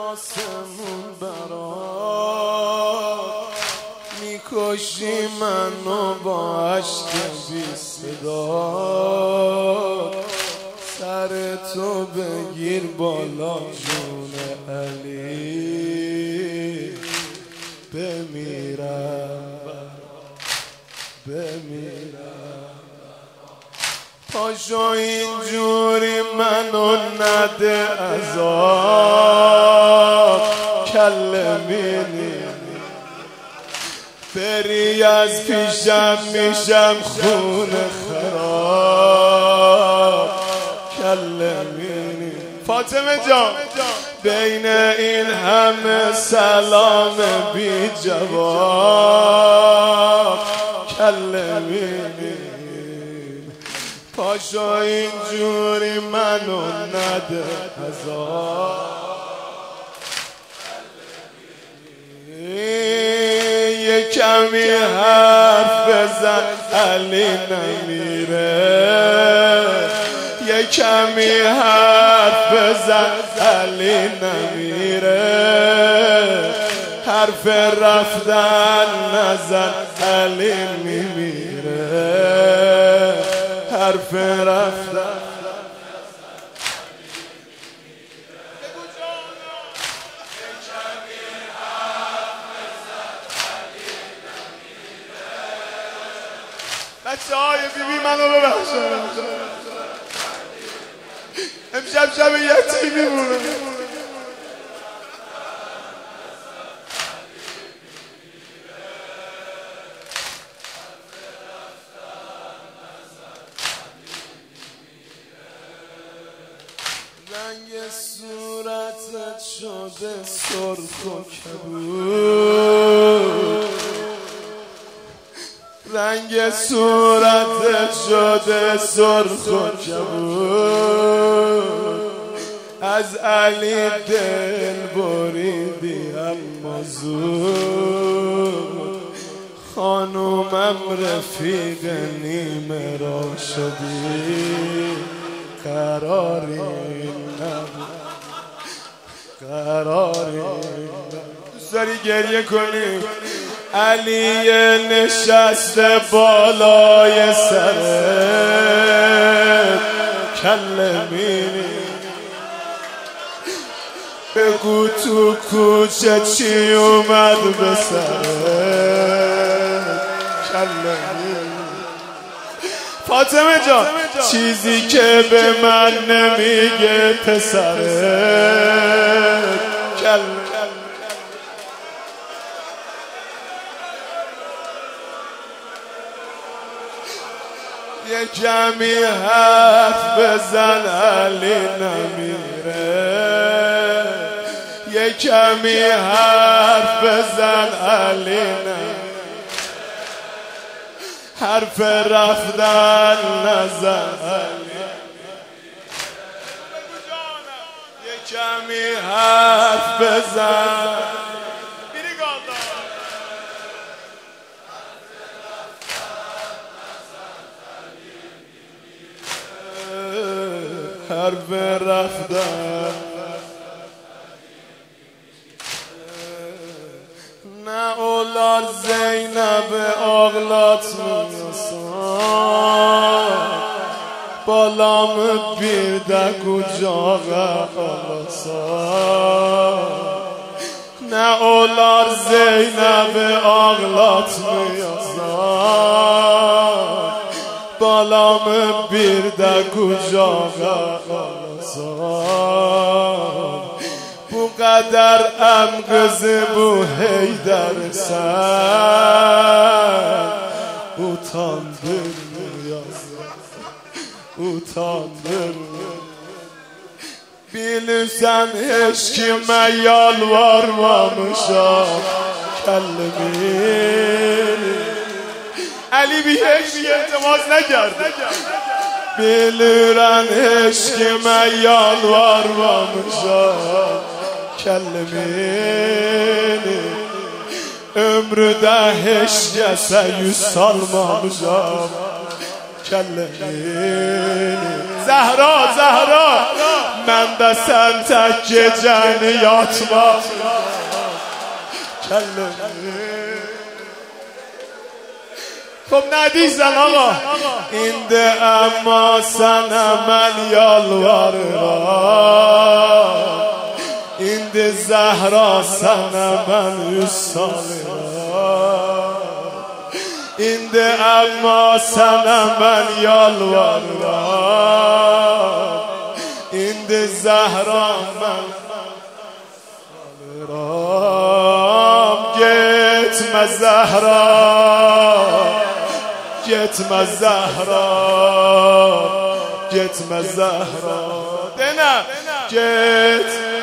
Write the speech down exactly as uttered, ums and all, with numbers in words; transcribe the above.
آسمون برات میکشی منو با عشق بی صدا. سر تو بگیر بالا جون علی، بمیرم بمیرم. پاشو اینجوری منو نده عذاب، کلمینی بری از پیشم میشم خون خراب، کلمینی. فاطمه جان بین این همه سلام بی جواب، کلمینی. پاشو اینجوری منو نده عذاب. یه کمی حرف بزن علی نمیره، یه کمی حرف بزن علی نمیره. حرف رفتن نزن علی میمیره، حرف رفتن. بچه های بی بی منو ببخشن، امشب شب یتیمی مونه. رنگ صورتت شده سرخ و کبود، رنگ صورتت شده سرخ و کبود. از علی دل بریدی اما زود، خانومم رفیق نیمه را شدی. قراری نبود قراری نبود. دوست داری گریه کنی؟ علی نشسته بالای سرت، کلمینی. بگو تو کوچه چی اومد به سرت، کلمینی. فاطمه جان چیزی که به من نمیگه پسرت، کلمینی. یه کمی حرف بزن علی نمیره، یه کمی حرف بزن علی نمیره. حرف رفتن نزن علی، یه کمی حرف بزن. حرف رفتن نه اولاد زینب اغلات میرسان، بالام بیردک و جاغه آلاسان. نه اولاد زینب اغلات میرسان، بالام بیردک و جاغه آلاسان. بو قدر ام قزی بو هیدر سر، utandın yazlar, utandın. Bilirsen hiç kime yalvarmamışam kellemin. Ali bir hiç iltimas nekerdi. Bilirsen hiç kime yalvarmamışam kellemin. Ömrüde hiç kese yüz salmamışam kellemin. Zehra, Zehra من دستن تک جنیات با کلم. خب ندیزن آقا این ده اما سنه من یالوارم این ده زهرا سنه من یسالم این ده اما سنه من یالوارم این ده زهرا من رام گتم زهرا گتم زهرا گتم زهرا دنا گت